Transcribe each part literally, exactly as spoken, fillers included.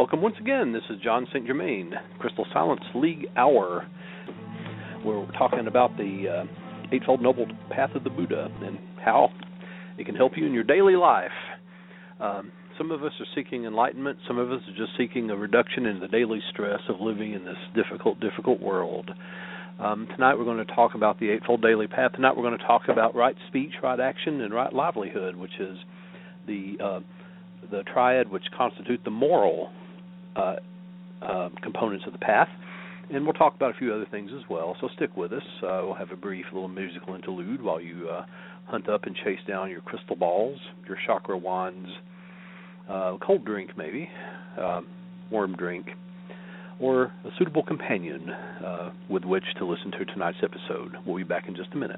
Welcome once again. This is John Saint Germain, Crystal Silence League Hour. We're talking about the uh, Eightfold Noble Path of the Buddha and how it can help you in your daily life. Um, some of us are seeking enlightenment. Some of us are just seeking a reduction in the daily stress of living in this difficult, difficult world. Um, tonight we're going to talk about the Eightfold Daily Path. Tonight we're going to talk about right speech, right action, and right livelihood, which is the uh, the triad which constitute the moral uh, uh, components of the path. And we'll talk about a few other things as well, so stick with us. Uh, we'll have a brief little musical interlude while you uh, hunt up and chase down your crystal balls, your chakra wands, uh, cold drink maybe, uh, warm drink, or a suitable companion uh, with which to listen to tonight's episode. We'll be back in just a minute.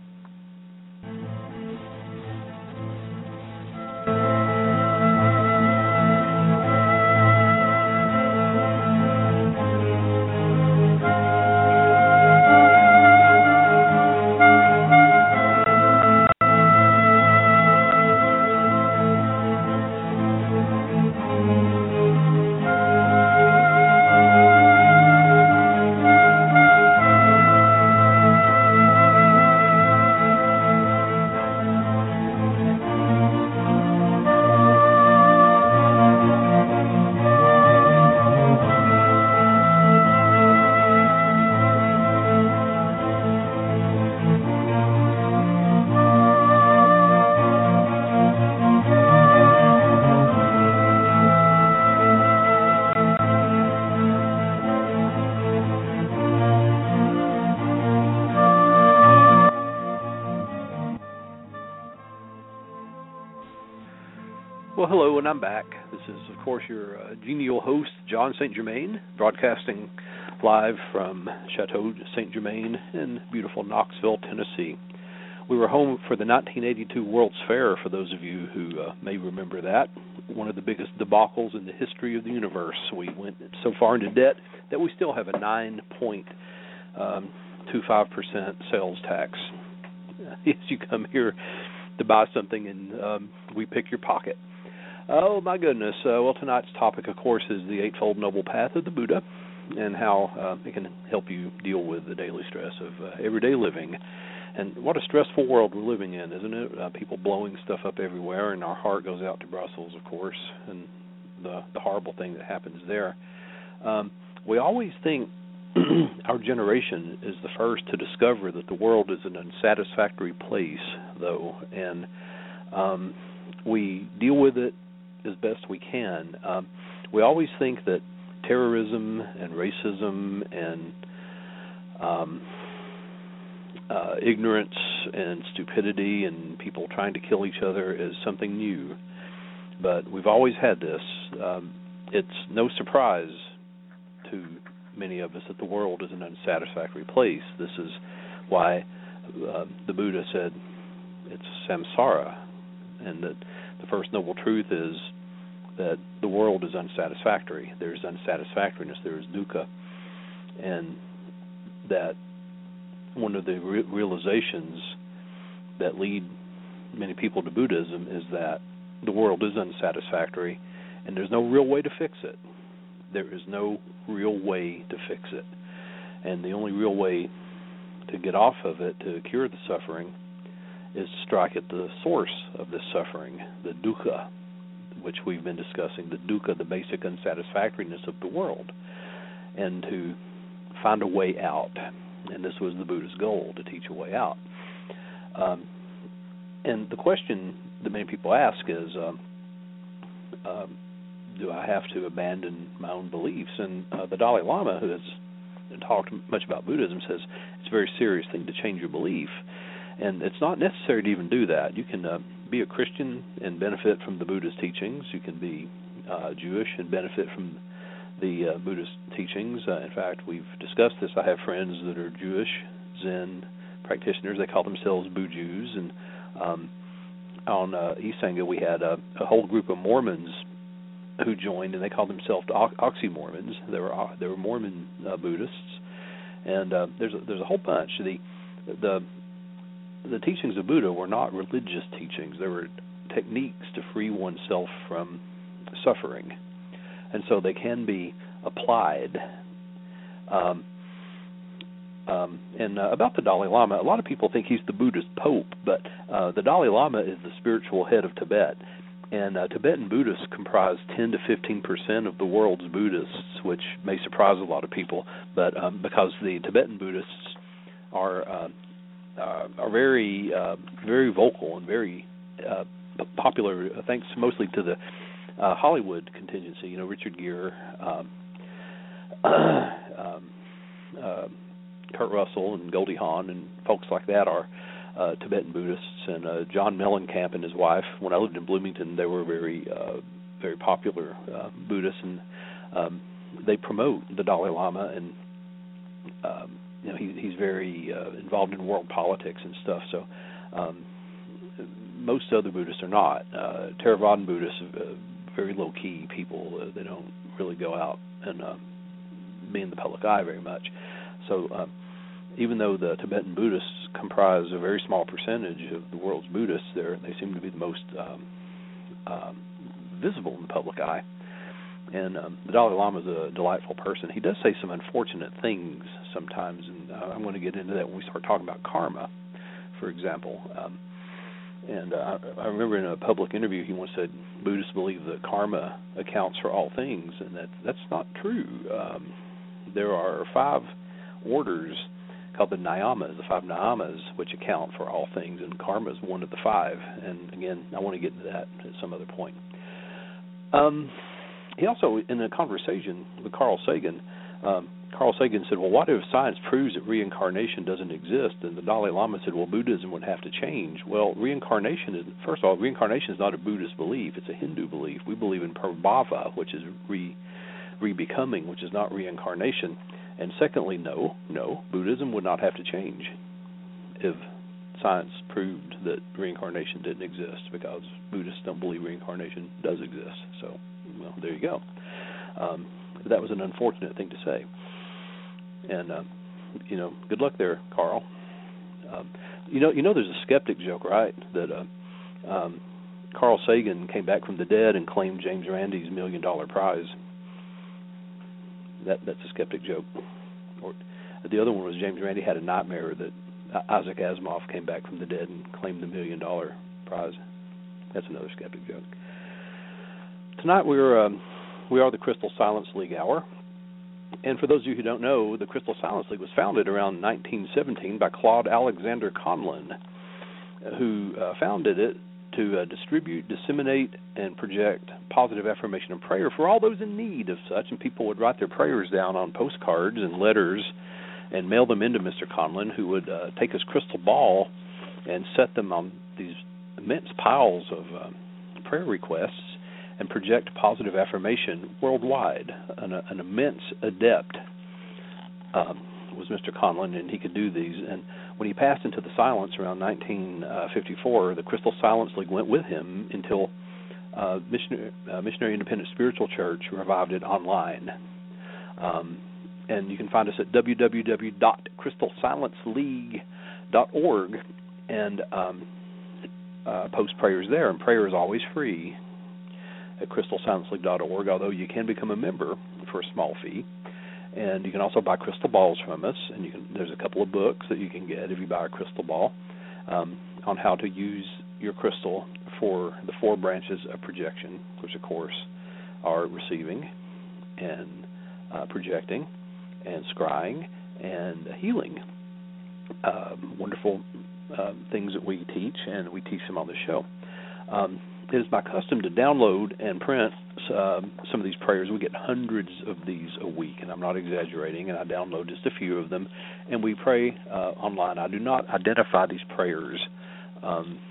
Well, hello, and I'm back. This is, of course, your uh, genial host, John Saint Germain, broadcasting live from Chateau Saint Germain in beautiful Knoxville, Tennessee. We were home for the nineteen eighty-two World's Fair, for those of you who uh, may remember that, one of the biggest debacles in the history of the universe. We went so far into debt that we still have a nine point two five percent sales tax. As you come here to buy something and um, we pick your pocket. Oh, my goodness. Uh, well, tonight's topic, of course, is the Eightfold Noble Path of the Buddha and how uh, it can help you deal with the daily stress of uh, everyday living. And what a stressful world we're living in, isn't it? Uh, people blowing stuff up everywhere, and our heart goes out to Brussels, of course, and the, the horrible thing that happens there. Um, we always think our generation is the first to discover that the world is an unsatisfactory place, though, and um, we deal with it as best we can. Um, we always think that terrorism and racism and um, uh, ignorance and stupidity and people trying to kill each other is something new. But we've always had this. Um, it's no surprise to many of us that the world is an unsatisfactory place. This is why uh, the Buddha said it's samsara, and that the First Noble Truth is that the world is unsatisfactory. There's unsatisfactoriness, there is dukkha, and that one of the re- realizations that lead many people to Buddhism is that the world is unsatisfactory, and there's no real way to fix it. There is no real way to fix it. And the only real way to get off of it, to cure the suffering, is to strike at the source of this suffering, the dukkha, which we've been discussing, the dukkha, the basic unsatisfactoriness of the world, and to find a way out. And this was the Buddha's goal, to teach a way out. Um, and the question that many people ask is, um, uh, do I have to abandon my own beliefs? And uh, the Dalai Lama, who has talked much about Buddhism, says it's a very serious thing to change your belief. And it's not necessary to even do that. You can uh, be a Christian and benefit from the Buddha's teachings. You can be uh, Jewish and benefit from the uh, Buddhist teachings. Uh, in fact, we've discussed this. I have friends that are Jewish Zen practitioners. They call themselves Bujus. And um, on uh, East Sangha, we had a, a whole group of Mormons who joined, and they called themselves Oxy-Mormons. They were they were Mormon uh, Buddhists, and uh, there's a, there's a whole bunch. The the the teachings of Buddha were not religious teachings. They were techniques to free oneself from suffering. and so they can be applied. Um, um, and uh, about the Dalai Lama, a lot of people think he's the Buddhist Pope, but uh, the Dalai Lama is the spiritual head of Tibet. And uh, Tibetan Buddhists comprise ten to fifteen percent of the world's Buddhists, which may surprise a lot of people, but um, because the Tibetan Buddhists are uh, uh, are very uh, very vocal and very uh, popular, thanks mostly to the uh, Hollywood contingency. You know, Richard Gere, um, um, uh, Kurt Russell, and Goldie Hawn, and folks like that are Uh, Tibetan Buddhists. And uh, John Mellencamp and his wife, when I lived in Bloomington, they were very, uh, very popular uh, Buddhists, and um, they promote the Dalai Lama, and um, you know he, he's very uh, involved in world politics and stuff. So um, most other Buddhists are not. Uh, Theravadan Buddhists are uh, very low key people. Uh, they don't really go out and uh, be in the public eye very much. So. Uh, Even though the Tibetan Buddhists comprise a very small percentage of the world's Buddhists, they seem to be the most um, um, visible in the public eye. And um, the Dalai Lama is a delightful person. He does say some unfortunate things sometimes, and uh, I'm going to get into that when we start talking about karma, for example. Um, and uh, I remember in a public interview he once said Buddhists believe that karma accounts for all things, and that that's not true. Um, there are five orders called the Niyamas, the five Niyamas, which account for all things, and karma is one of the five. And again, I want to get into that at some other point. Um, he also, in a conversation with Carl Sagan, um, Carl Sagan said, well, what if science proves that reincarnation doesn't exist? And the Dalai Lama said, well, Buddhism would have to change. Well, reincarnation is, first of all, reincarnation is not a Buddhist belief. It's a Hindu belief. We believe in prabhava, which is re, re-becoming, which is not reincarnation. And secondly, no, no, Buddhism would not have to change if science proved that reincarnation didn't exist, because Buddhists don't believe reincarnation does exist. So, well, there you go. Um, that was an unfortunate thing to say. And, uh, you know, good luck there, Carl. Um, you know, you know, there's a skeptic joke, right, that uh, um, Carl Sagan came back from the dead and claimed James Randi's million dollar prize. That that's a skeptic joke. Or the other one was James Randi had a nightmare that Isaac Asimov came back from the dead and claimed the million dollar prize. That's another skeptic joke. Tonight we're um, we are the Crystal Silence League Hour, and for those of you who don't know, the Crystal Silence League was founded around nineteen seventeen by Claude Alexander Conlon, who uh, founded it to uh, distribute, disseminate, and project positive affirmation and prayer for all those in need of such. And people would write their prayers down on postcards and letters and mail them into Mister Conlon, who would uh, take his crystal ball and set them on these immense piles of uh, prayer requests and project positive affirmation worldwide. An, uh, an immense adept um, was Mister Conlon, and he could do these. And when he passed into the silence around nineteen fifty-four, the Crystal Silence League went with him until uh, Missionary, uh, Missionary Independent Spiritual Church revived it online. Um, and you can find us at w w w dot crystal silence league dot org and um, uh, post prayers there. And prayer is always free at crystal silence league dot org, although you can become a member for a small fee. And you can also buy crystal balls from us, and you can. There's a couple of books that you can get if you buy a crystal ball um, on how to use your crystal for the four branches of projection, which, of course, are receiving and uh, projecting and scrying and healing. Um, wonderful uh, things that we teach, and we teach them on the show. Um, it is my custom to download and print uh, some of these prayers. We get hundreds of these a week, and I'm not exaggerating, and I download just a few of them, and we pray uh, online. I do not identify these prayers um,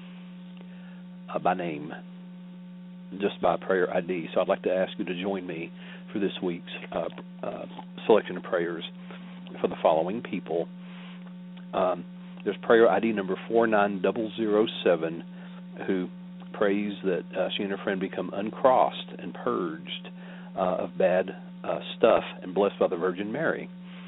uh, by name, just by prayer I D. So I'd like to ask you to join me for this week's uh, uh, selection of prayers for the following people. Um, there's prayer I D number four nine zero zero seven, who prays that uh, she and her friend become uncrossed and purged uh, of bad uh, stuff and blessed by the Virgin Mary,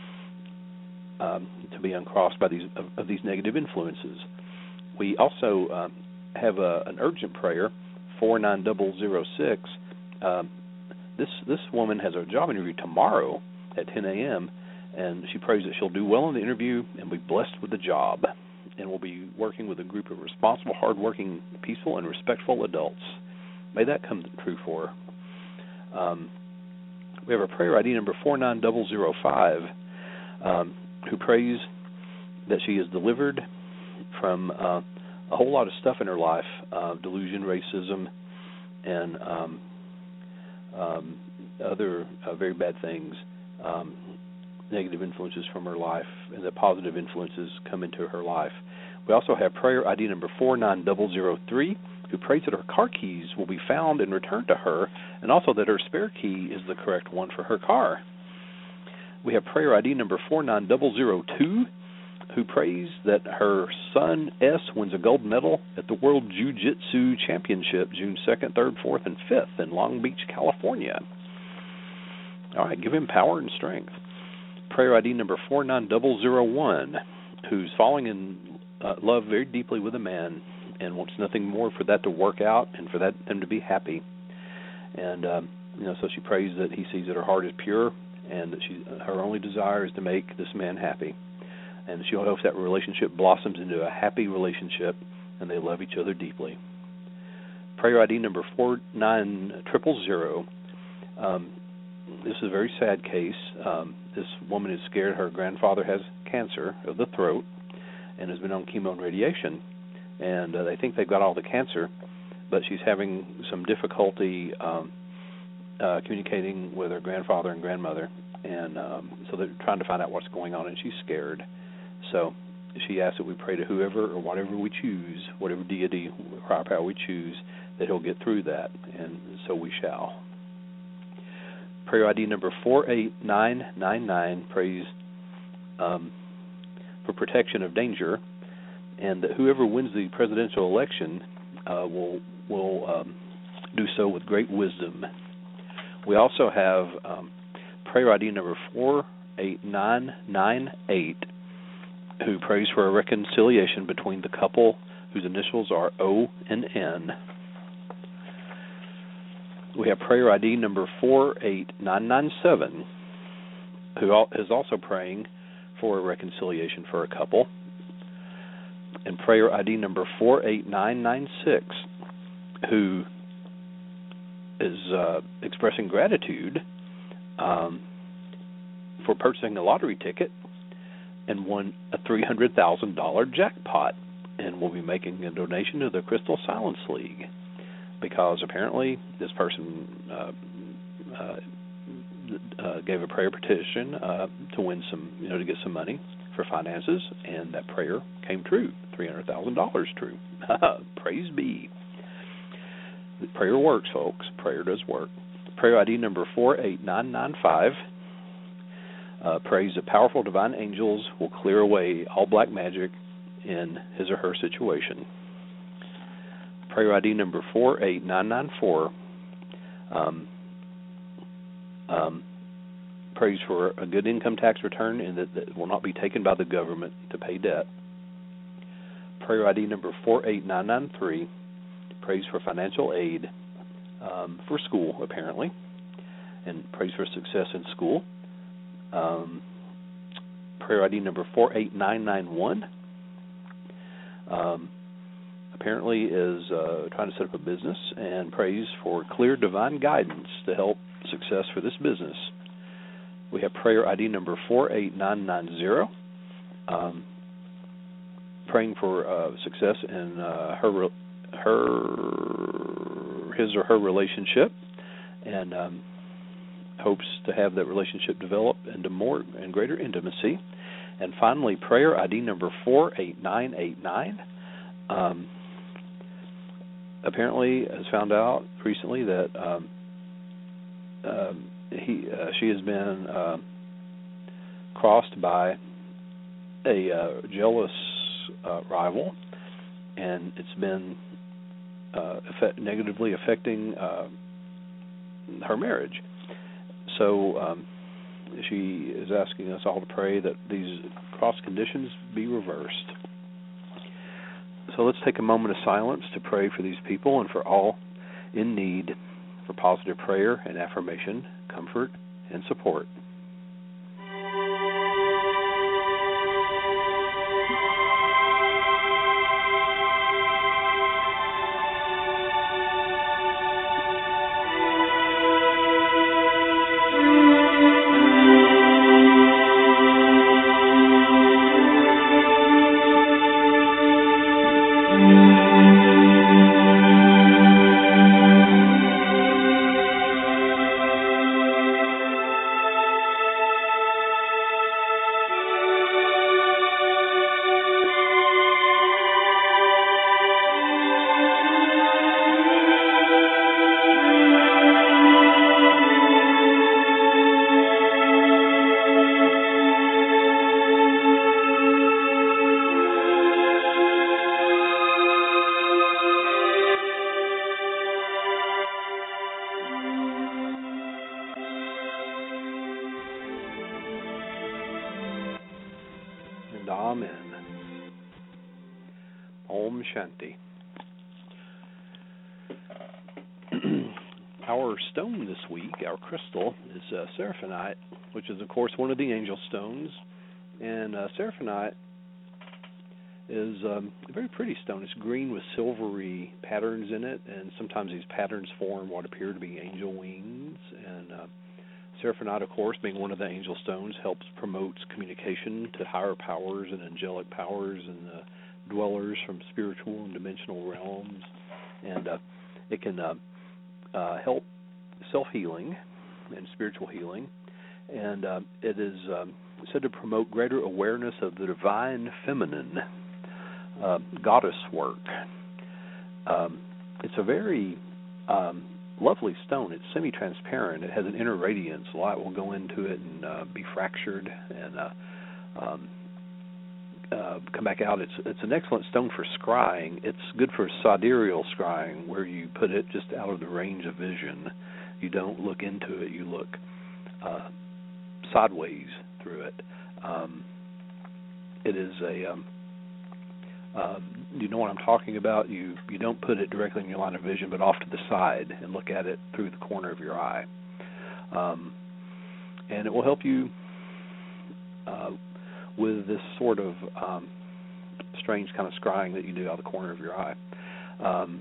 um, to be uncrossed by these of, of these negative influences. We also uh, have a, an urgent prayer, four nine zero zero six, uh, this this woman has a job interview tomorrow at ten a.m., and she prays that she'll do well in the interview and be blessed with the job, and will be working with a group of responsible, hardworking, peaceful, and respectful adults. May that come true for her. Um, we have a prayer I D number four nine zero zero five, um, who prays that she is delivered from uh, a whole lot of stuff in her life, uh, delusion, racism, and um, um, other uh, very bad things, um, negative influences from her life, and that positive influences come into her life. We also have prayer I D number four nine zero zero three, who prays that her car keys will be found and returned to her, and also that her spare key is the correct one for her car. We have prayer I D number four nine zero zero two, who prays that her son S wins a gold medal at the World Jiu-Jitsu Championship June second, third, fourth, and fifth in Long Beach, California. All right, give him power and strength. Prayer I D number four nine zero zero one, who's falling in uh, love very deeply with a man and wants nothing more for that to work out and for that them to be happy. And um, you know, so she prays that he sees that her heart is pure and that she her only desire is to make this man happy. And she hopes that relationship blossoms into a happy relationship and they love each other deeply. Prayer I D number four nine zero zero zero. Um, this is a very sad case. Um, this woman is scared her grandfather has cancer of the throat and has been on chemo and radiation. And uh, they think they've got all the cancer, but she's having some difficulty um, uh, communicating with her grandfather and grandmother. And um, so they're trying to find out what's going on, and she's scared. So she asks that we pray to whoever or whatever we choose, whatever deity or higher power we choose, that he'll get through that, and so we shall. Prayer I D number four eight nine nine nine prays um, for protection of danger, and that whoever wins the presidential election uh, will will um, do so with great wisdom. We also have um, prayer I D number four eight nine nine eight, who prays for a reconciliation between the couple whose initials are O and N. We have prayer I D number four eight nine nine seven, who is also praying for a reconciliation for a couple. And prayer I D number four eight nine nine six, who is uh, expressing gratitude um, for purchasing a lottery ticket and won a three hundred thousand dollars jackpot, and will be making a donation to the Crystal Silence League, because apparently this person uh, uh, uh, gave a prayer petition uh, to win some, you know, to get some money for finances, and that prayer came true. three hundred thousand dollars true. Praise be. Prayer works, folks. Prayer does work. Prayer I D number four eight nine nine five. Uh, prays that powerful divine angels will clear away all black magic in his or her situation. Prayer I D number four eight nine nine four um, um, prays for a good income tax return and that, that will not be taken by the government to pay debt. Prayer I D number four eight nine nine three prays for financial aid um, for school, apparently, and prays for success in school. Um, prayer I D number four eight nine nine one um, apparently is uh, trying to set up a business and prays for clear divine guidance to help success for this business. We have prayer I D number four eight nine nine zero, um, praying for uh, success in uh, her her his or her relationship, and um, hopes to have that relationship develop into more and greater intimacy. And finally, prayer I D number four eight nine eight nine um, apparently has found out recently that um, uh, he uh, she has been uh, crossed by a uh, jealous uh, rival, and it's been uh, effect- negatively affecting uh, her marriage. So um, she is asking us all to pray that these cross conditions be reversed. So let's take a moment of silence to pray for these people and for all in need for positive prayer and affirmation, comfort, and support. And Amen. Om Shanti. Our stone this week, our crystal, is uh, Seraphonite, which is, of course, one of the angel stones. And uh, Seraphonite is um, a very pretty stone. It's green with silvery patterns in it, and sometimes these patterns form what appear to be angel wings. And uh, Seraphonite, of course, being one of the angel stones, helps promotes communication to higher powers and angelic powers and uh, dwellers from spiritual and dimensional realms. And uh, it can uh, uh, help self-healing and spiritual healing. And uh, it is um, said to promote greater awareness of the divine feminine uh, goddess work. Um, it's a very um, lovely stone. It's semi-transparent. It has an inner radiance. Light will go into it and uh, be fractured and uh, um, uh, come back out. It's it's an excellent stone for scrying. It's good for sidereal scrying, where you put it just out of the range of vision. You don't look into it. You look uh, sideways through it. Um, it is a um, uh, you know what I'm talking about. You you don't put it directly in your line of vision, but off to the side and look at it through the corner of your eye. Um, and it will help you uh, with this sort of um, strange kind of scrying that you do out of the corner of your eye. Um,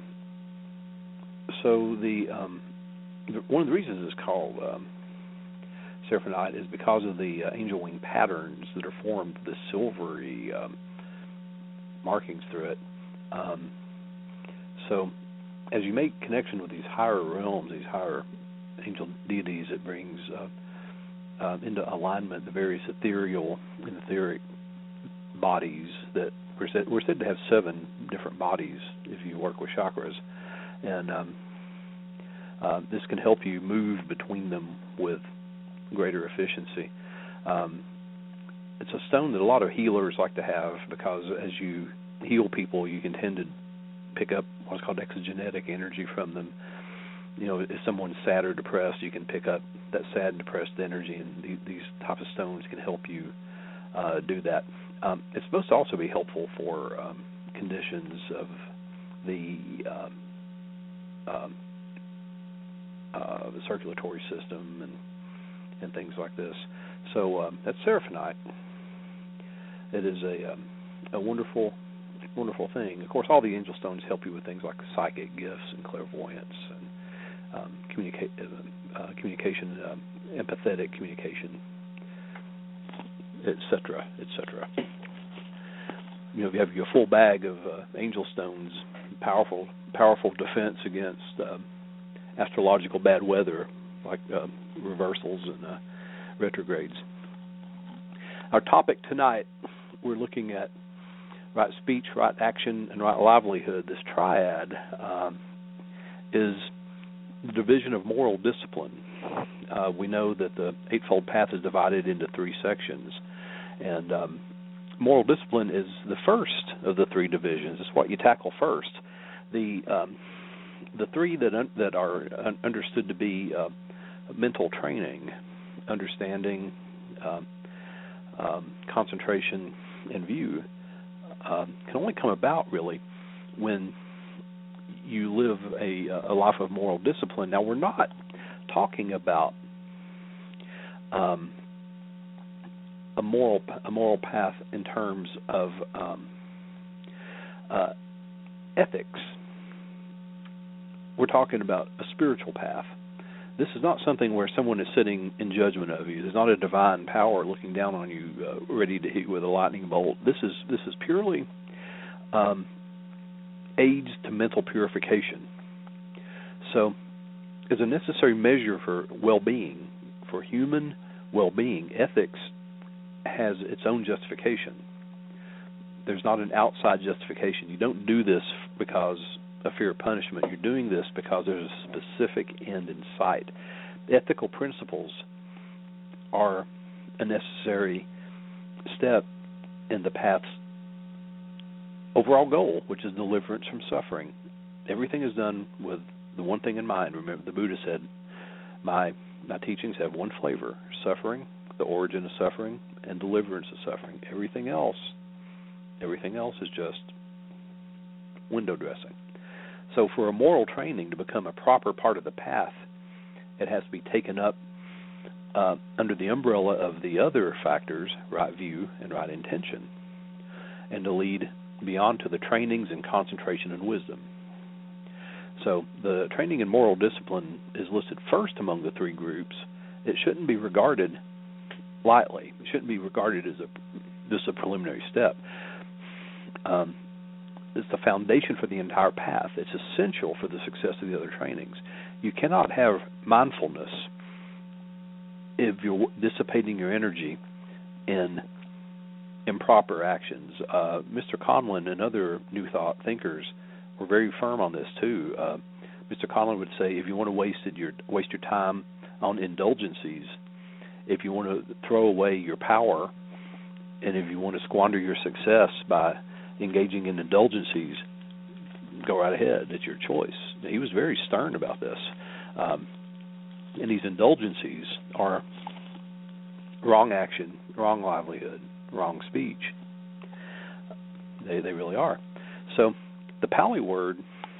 so the, um, the one of the reasons it's called um, Seraphonite is because of the uh, angel wing patterns that are formed, the silvery um, markings through it. Um, so as you make connection with these higher realms, these higher angel deities, it brings uh, uh, into alignment the various ethereal and etheric bodies that we're said, we're said to have seven different bodies if you work with chakras. And um, uh, this can help you move between them with greater efficiency. Um, it's a stone that a lot of healers like to have, because as you heal people, you can tend to pick up what's called exogenetic energy from them. You know, if someone's sad or depressed, you can pick up that sad and depressed energy, and th- these type of stones can help you uh, do that. Um, it's supposed to also be helpful for um, conditions of the um, um, uh, the circulatory system and and things like this. So um, that's Seraphonite. It is a um, a wonderful, wonderful thing. Of course, all the angel stones help you with things like psychic gifts and clairvoyance and um, communica- uh, communication, um, empathetic communication, et cetera, et cetera. You know, if you have your full bag of uh, angel stones, powerful, powerful defense against uh, astrological bad weather, like uh, reversals and uh, retrogrades. Our topic tonight, we're looking at right speech, right action, and right livelihood. This triad um, is the division of moral discipline. Uh, we know that the Eightfold Path is divided into three sections, and um, moral discipline is the first of the three divisions. It's what you tackle first. The um, the three that un- that are un- understood to be uh, mental training, understanding, um, um, concentration, and view, um, can only come about really when you live a, a life of moral discipline. Now, we're not talking about um, a moral a moral path in terms of um, uh, ethics. We're talking about a spiritual path. This is not something where someone is sitting in judgment of you. There's not a divine power looking down on you, uh, ready to hit you with a lightning bolt. This is this is purely um, aids to mental purification. So, as a necessary measure for well-being, for human well-being, ethics has its own justification. There's not an outside justification. You don't do this because of fear of punishment. You're doing this because there's a specific end in sight. Ethical principles are a necessary step in the path's overall goal, which is deliverance from suffering. Everything is done with the one thing in mind. Remember, the Buddha said, my, my teachings have one flavor: suffering, the origin of suffering, and deliverance of suffering. Everything else, everything else is just window dressing. So for a moral training to become a proper part of the path, it has to be taken up uh, under the umbrella of the other factors, right view and right intention, and to lead beyond to the trainings in concentration and wisdom. So the training in moral discipline is listed first among the three groups. It shouldn't be regarded lightly. It shouldn't be regarded as a just a preliminary step. Um, It's the foundation for the entire path. It's essential for the success of the other trainings. You cannot have mindfulness if you're dissipating your energy in improper actions. Uh, Mister Conlin and other New Thought thinkers were very firm on this too. Uh, Mister Conlin would say, if you want to waste it, your waste your time on indulgencies, if you want to throw away your power, and if you want to squander your success by engaging in indulgencies, go right ahead. It's your choice. He was very stern about this. Um, and these indulgencies are wrong action, wrong livelihood, wrong speech. They they really are. So the Pali word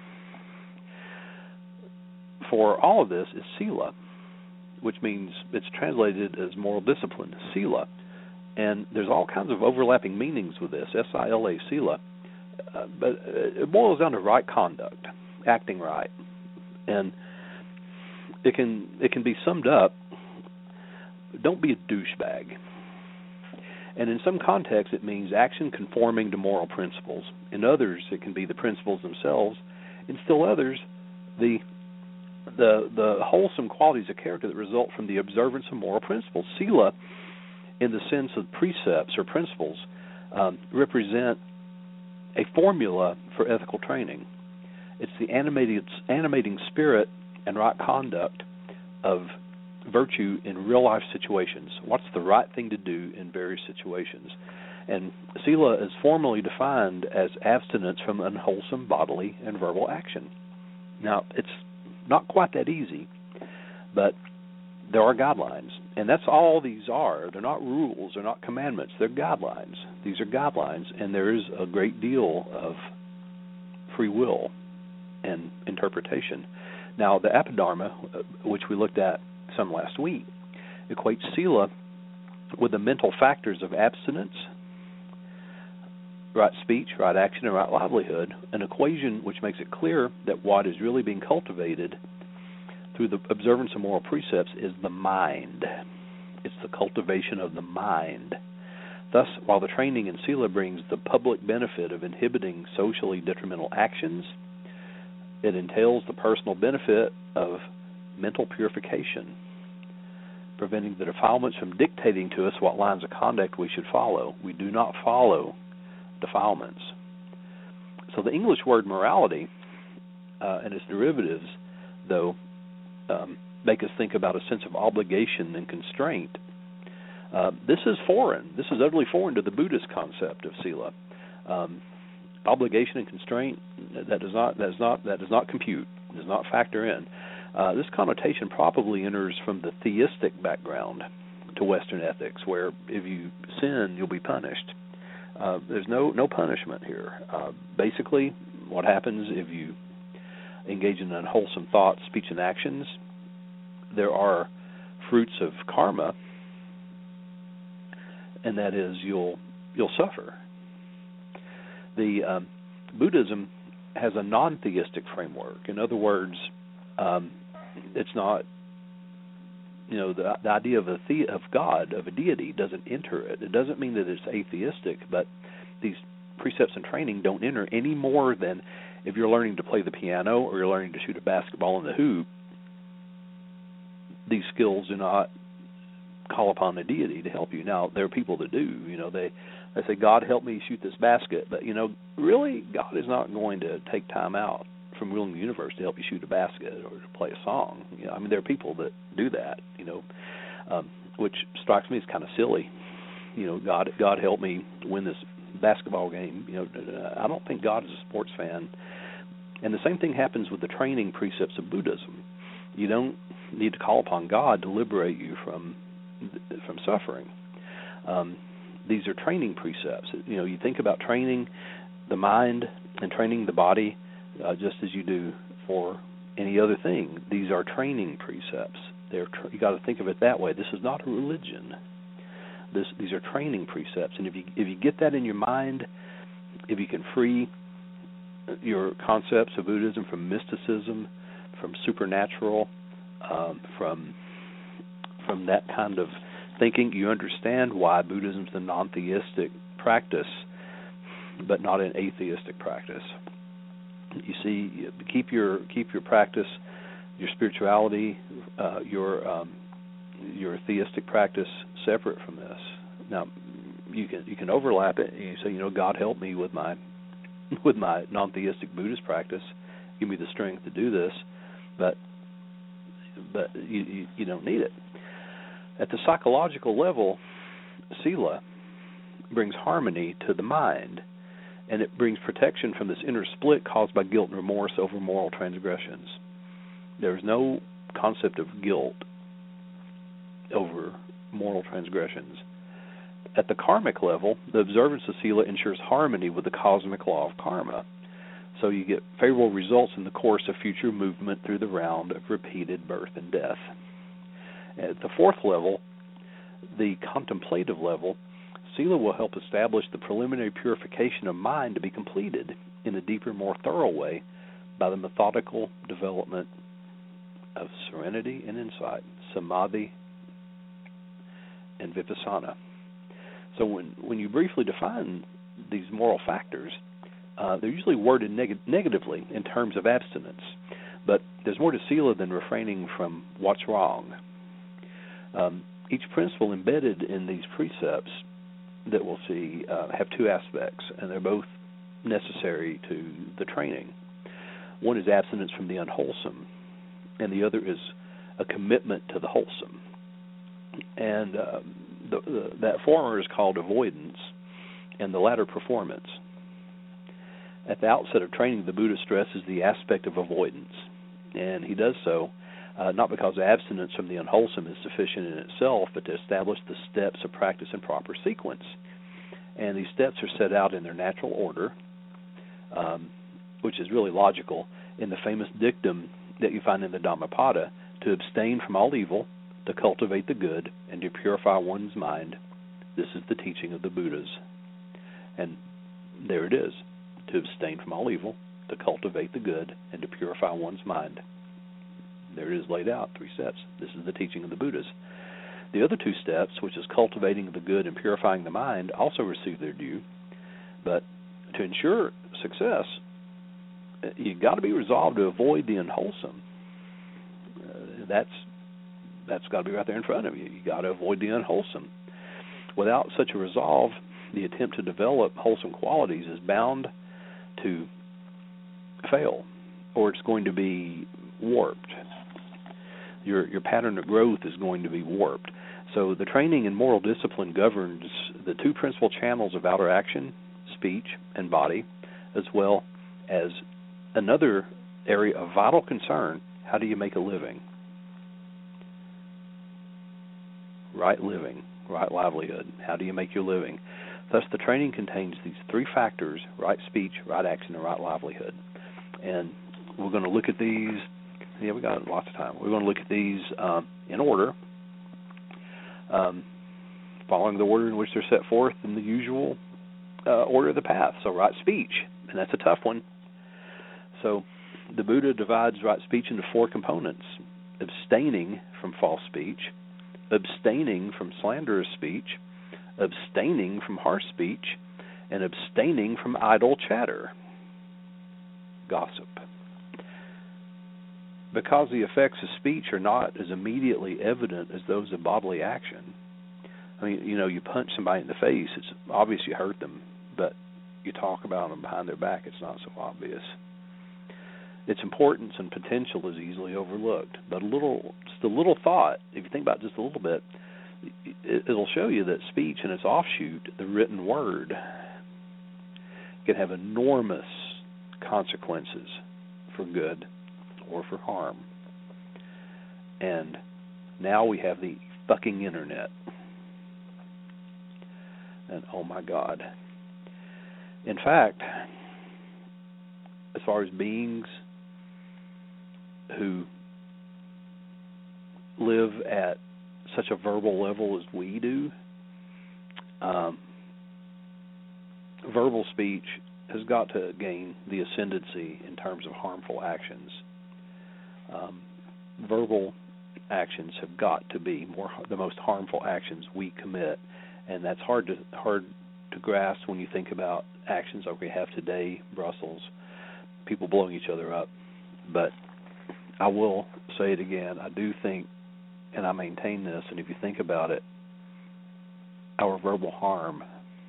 for all of this is sila, which means it's translated as moral discipline, sila. And there's all kinds of overlapping meanings with this, S I L A, sila. Uh, but it boils down to right conduct, acting right. And it can it can be summed up, don't be a douchebag. And in some contexts, it means action conforming to moral principles. In others, it can be the principles themselves. In still others, the the the wholesome qualities of character that result from the observance of moral principles. Sila, in the sense of precepts or principles, um, represent a formula for ethical training. It's the animated, animating spirit and right conduct of virtue in real-life situations. What's the right thing to do in various situations? And sila is formally defined as abstinence from unwholesome bodily and verbal action. Now, it's not quite that easy, but there are guidelines, and that's all these are. They're not rules, they're not commandments, they're guidelines. These are guidelines, and there is a great deal of free will and interpretation. Now, the Abhidharma, which we looked at some last week, equates sila with the mental factors of abstinence, right speech, right action, and right livelihood, an equation which makes it clear that what is really being cultivated through the observance of moral precepts is the mind. It's the cultivation of the mind. Thus, while the training in sila brings the public benefit of inhibiting socially detrimental actions, it entails the personal benefit of mental purification, preventing the defilements from dictating to us what lines of conduct we should follow. We do not follow defilements. So the English word morality uh, and its derivatives, though, um, make us think about a sense of obligation and constraint. Uh, this is foreign. This is utterly foreign to the Buddhist concept of sila. Um, obligation and constraint, that does not that does not that does not compute, does not factor in. Uh, this connotation probably enters from the theistic background to Western ethics, where if you sin, you'll be punished. Uh, there's no no punishment here. Uh, basically, what happens if you engage in unwholesome thoughts, speech, and actions, there are fruits of karma, and that is you'll you'll suffer. The um, Buddhism has a non-theistic framework. In other words, um, it's not, you know, the, the idea of a the, of God, of a deity, doesn't enter it. It doesn't mean that it's atheistic, but these precepts and training don't enter any more than if you're learning to play the piano or you're learning to shoot a basketball in the hoop. These skills do not call upon a deity to help you. Now, there are people that do. You know, they they say, God, help me shoot this basket. But, you know, really, God is not going to take time out from ruling the universe to help you shoot a basket or to play a song. You know, I mean, there are people that do that, you know, um, which strikes me as kind of silly. You know, God, God help me win this basketball game. You know, I don't think God is a sports fan. And the same thing happens with the training precepts of Buddhism. You don't need to call upon God to liberate you from from suffering. Um, these are training precepts. You know, you think about training the mind and training the body uh, just as you do for any other thing. These are training precepts. They're tra- you got to think of it that way. This is not a religion. This, these are training precepts, and if you if you get that in your mind, if you can free your concepts of Buddhism from mysticism, from supernatural, um, from from that kind of thinking, you understand why Buddhism is a non-theistic practice, but not an atheistic practice. You see, keep your keep your practice, your spirituality, uh, your um, your theistic practice separate from this. Now, you can you can overlap it. And you say, you know, God help me with my with my non-theistic Buddhist practice. Give me the strength to do this, but but you you, you don't need it. At the psychological level, Sila brings harmony to the mind, and it brings protection from this inner split caused by guilt and remorse over moral transgressions. There is no concept of guilt over moral transgressions. At the karmic level, the observance of Sila ensures harmony with the cosmic law of karma. So you get favorable results in the course of future movement through the round of repeated birth and death. At the fourth level, the contemplative level, Sila will help establish the preliminary purification of mind to be completed in a deeper, more thorough way by the methodical development of serenity and insight, samadhi and vipassana. So when, when you briefly define these moral factors, uh, they're usually worded neg- negatively in terms of abstinence. But there's more to Sila than refraining from what's wrong. Um, each principle embedded in these precepts that we'll see uh, have two aspects, and they're both necessary to the training. One is abstinence from the unwholesome, and the other is a commitment to the wholesome. And uh, the, the, that former is called avoidance, and the latter performance. At the outset of training, the Buddha stresses the aspect of avoidance, and he does so uh, not because abstinence from the unwholesome is sufficient in itself, but to establish the steps of practice in proper sequence. And these steps are set out in their natural order, um, which is really logical, in the famous dictum that you find in the Dhammapada, to abstain from all evil, to cultivate the good, and to purify one's mind. This is the teaching of the Buddhas. And there it is, to abstain from all evil, to cultivate the good, and to purify one's mind. There it is laid out, three steps. This is the teaching of the Buddhas. The other two steps, which is cultivating the good and purifying the mind, also receive their due. But to ensure success, you've got to be resolved to avoid the unwholesome. Uh, that's that's got to be right there in front of you. You've got to avoid the unwholesome. Without such a resolve, the attempt to develop wholesome qualities is bound to fail, or it's going to be warped. Your your pattern of growth is going to be warped. So the training in moral discipline governs the two principal channels of outer action, speech and body, as well as another area of vital concern: how do you make a living? Right living, right livelihood. How do you make your living? Thus, the training contains these three factors: right speech, right action, and right livelihood. And we're going to look at these. Yeah, we got lots of time. We're going to look at these um, in order, um, following the order in which they're set forth in the usual uh, order of the path. So right speech, and that's a tough one. So the Buddha divides right speech into four components: abstaining from false speech, abstaining from slanderous speech, abstaining from harsh speech, and abstaining from idle chatter, gossip. Because the effects of speech are not as immediately evident as those of bodily action. I mean, you know, you punch somebody in the face, it's obvious you hurt them, but you talk about them behind their back, it's not so obvious. Its importance and potential is easily overlooked, but a little, just a little thought, if you think about it just a little bit, it'll show you that speech and its offshoot, the written word, can have enormous consequences for good or for harm. And now we have the fucking internet. And oh my God. In fact, as far as beings who live at such a verbal level as we do, um, verbal speech has got to gain the ascendancy in terms of harmful actions. Um, verbal actions have got to be more the most harmful actions we commit, and that's hard to hard to grasp when you think about actions like we have today, Brussels, people blowing each other up. But I will say it again, I do think, and I maintain this, and if you think about it, our verbal harm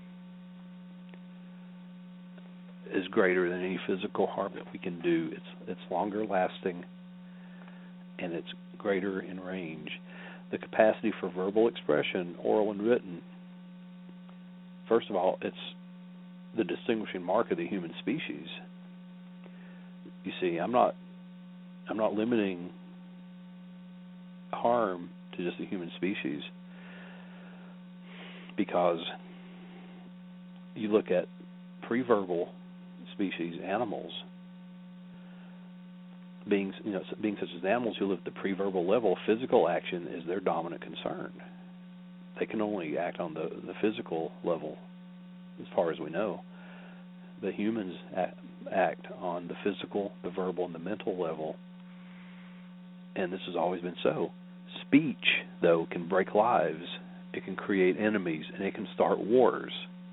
is greater than any physical harm that we can do. It's it's longer lasting, and it's greater in range. The capacity for verbal expression, oral and written, first of all, it's the distinguishing mark of the human species. You see, I'm not I'm not limiting harm to just the human species, because you look at pre-verbal species, animals, beings, you know, beings such as animals who live at the pre-verbal level, physical action is their dominant concern. They can only act on the, the physical level, as far as we know. The humans act, act on the physical, the verbal, and the mental level, and this has always been so. Speech, though, can break lives. It can create enemies, and it can start wars.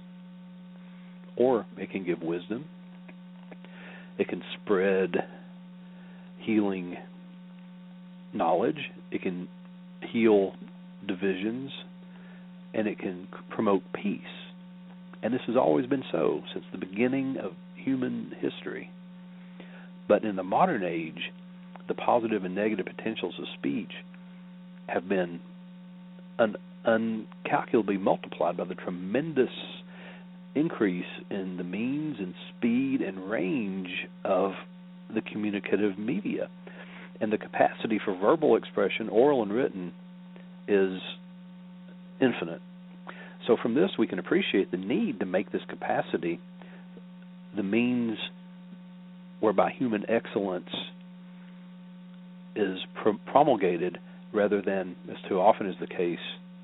Or it can give wisdom. It can spread healing knowledge. It can heal divisions, and it can promote peace. And this has always been so since the beginning of human history. But in the modern age, the positive and negative potentials of speech have been un- uncalculably multiplied by the tremendous increase in the means and speed and range of the communicative media. And the capacity for verbal expression, oral and written, is infinite. So from this, we can appreciate the need to make this capacity the means whereby human excellence is pro- promulgated rather than, as too often is the case,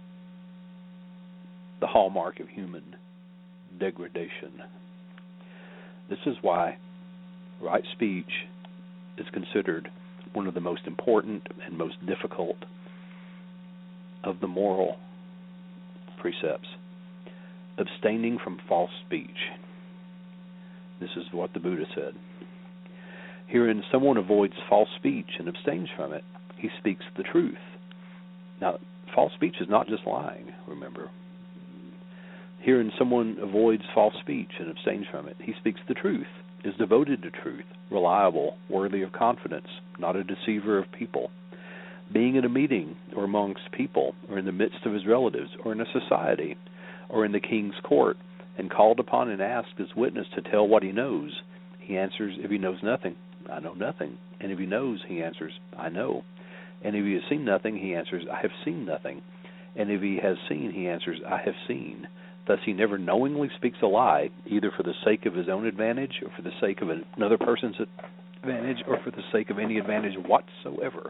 the hallmark of human degradation. This is why right speech is considered one of the most important and most difficult of the moral precepts. Abstaining from false speech. This is what the Buddha said. Herein someone avoids false speech and abstains from it. He speaks the truth. Now, false speech is not just lying, remember. Herein someone avoids false speech and abstains from it. He speaks the truth, is devoted to truth, reliable, worthy of confidence, not a deceiver of people. Being in a meeting or amongst people or in the midst of his relatives or in a society or in the king's court and called upon and asked as witness to tell what he knows, he answers, if he knows nothing, I know nothing. And if he knows, he answers, I know. And if he has seen nothing, he answers, I have seen nothing. And if he has seen, he answers, I have seen. Thus he never knowingly speaks a lie, either for the sake of his own advantage or for the sake of another person's advantage or for the sake of any advantage whatsoever.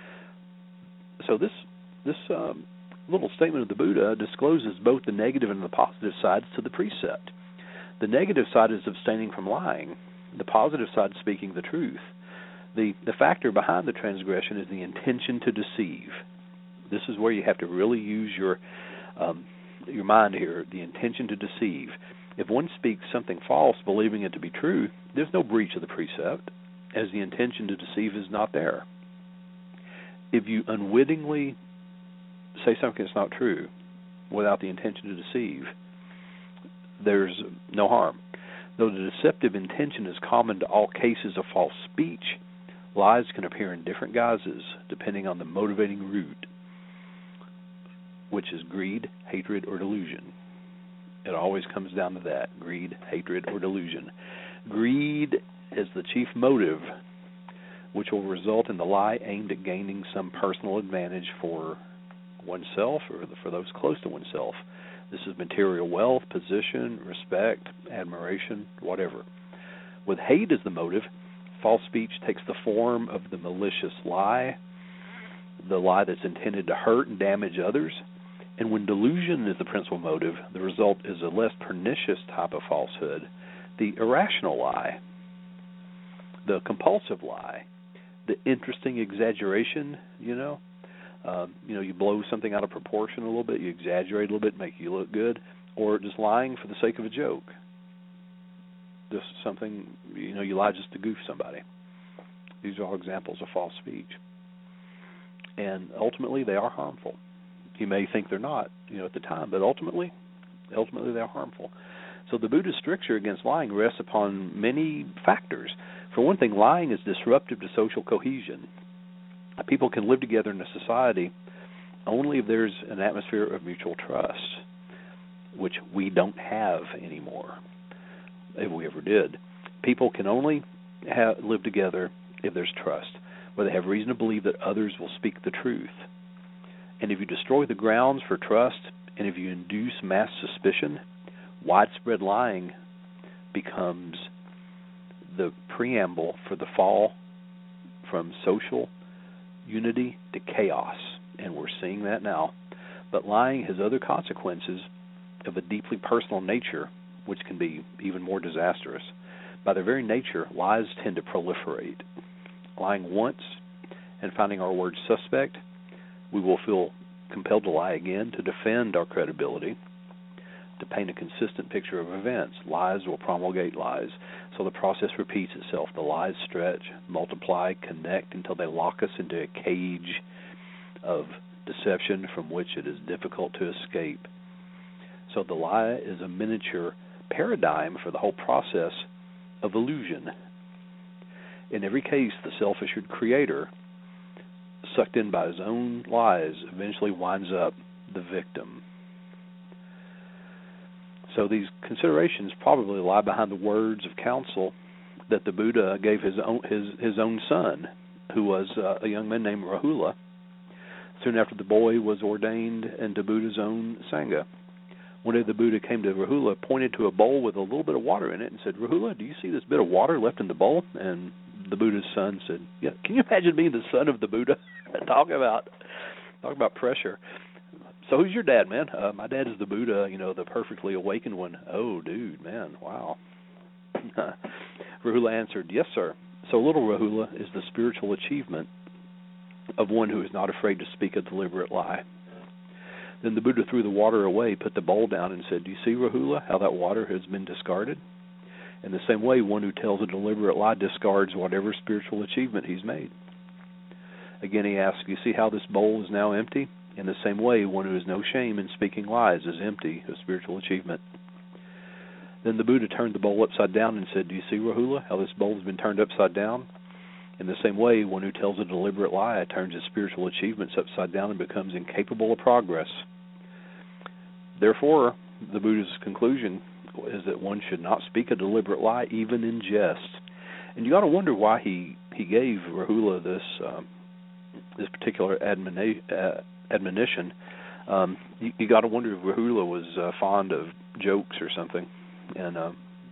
So this this um, little statement of the Buddha discloses both the negative and the positive sides to the precept. The negative side is abstaining from lying. The positive side is speaking the truth. The the factor behind the transgression is the intention to deceive. This is where you have to really use your um, your mind here, the intention to deceive. If one speaks something false, believing it to be true, there's no breach of the precept, as the intention to deceive is not there. If you unwittingly say something that's not true without the intention to deceive, there's no harm. Though the deceptive intention is common to all cases of false speech, lies can appear in different guises depending on the motivating root, which is greed, hatred, or delusion. It always comes down to that, greed, hatred, or delusion. Greed is the chief motive, which will result in the lie aimed at gaining some personal advantage for oneself or for those close to oneself. This is material wealth, position, respect, admiration, whatever. With hate as the motive, false speech takes the form of the malicious lie, the lie that's intended to hurt and damage others. And when delusion is the principal motive, the result is a less pernicious type of falsehood, the irrational lie, the compulsive lie, the interesting exaggeration, you know. Um, you know, you blow something out of proportion a little bit, you exaggerate a little bit, make you look good, or just lying for the sake of a joke. Just something, you know, you lie just to goof somebody. These are all examples of false speech. And ultimately, they are harmful. You may think they're not, you know, at the time, but ultimately, ultimately they are harmful. So the Buddhist stricture against lying rests upon many factors. For one thing, lying is disruptive to social cohesion. People can live together in a society only if there's an atmosphere of mutual trust, which we don't have anymore, if we ever did. People can only have, live together if there's trust, where they have reason to believe that others will speak the truth. And if you destroy the grounds for trust, and if you induce mass suspicion, widespread lying becomes the preamble for the fall from social unity to chaos, and we're seeing that now. But lying has other consequences of a deeply personal nature, which can be even more disastrous. By their very nature, lies tend to proliferate. Lying once and finding our words suspect, we will feel compelled to lie again to defend our credibility, to paint a consistent picture of events. Lies will promulgate lies, so the process repeats itself. The lies stretch, multiply, connect until they lock us into a cage of deception from which it is difficult to escape. So the lie is a miniature paradigm for the whole process of illusion. In every case, the self-assured creator, sucked in by his own lies, eventually winds up the victim. So these considerations probably lie behind the words of counsel that the Buddha gave his own his his own son, who was uh, a young man named Rahula, soon after the boy was ordained into Buddha's own Sangha. One day the Buddha came to Rahula, pointed to a bowl with a little bit of water in it, and said, "Rahula, do you see this bit of water left in the bowl?" And the Buddha's son said, "Yeah." Can you imagine being the son of the Buddha? talk about talk about pressure. So who's your dad, man? Uh, my dad is the Buddha, you know, the perfectly awakened one. Oh, dude, man, wow. Rahula answered, "Yes, sir." So little Rahula is the spiritual achievement of one who is not afraid to speak a deliberate lie. Then the Buddha threw the water away, put the bowl down, and said, "Do you see, Rahula, how that water has been discarded? In the same way, one who tells a deliberate lie discards whatever spiritual achievement he's made." Again he asked, "You see how this bowl is now empty? In the same way, one who has no shame in speaking lies is empty of spiritual achievement." Then the Buddha turned the bowl upside down and said, "Do you see, Rahula, how this bowl has been turned upside down? In the same way, one who tells a deliberate lie turns his spiritual achievements upside down and becomes incapable of progress." Therefore, the Buddha's conclusion is that one should not speak a deliberate lie, even in jest. And you got to wonder why he, he gave Rahula this um, this particular admoni- uh, admonition. Um, you, you got to wonder if Rahula was uh, fond of jokes or something, and uh,